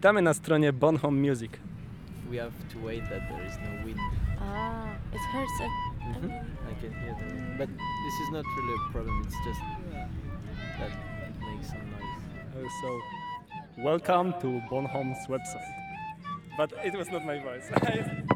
Witamy na stronie Bonhome Music. We have to wait that there is no wind. It hurts. I can hear the wind. But this is not really a problem, it's just that it makes some noise. So, welcome to Bonhome's website. But it was not my voice.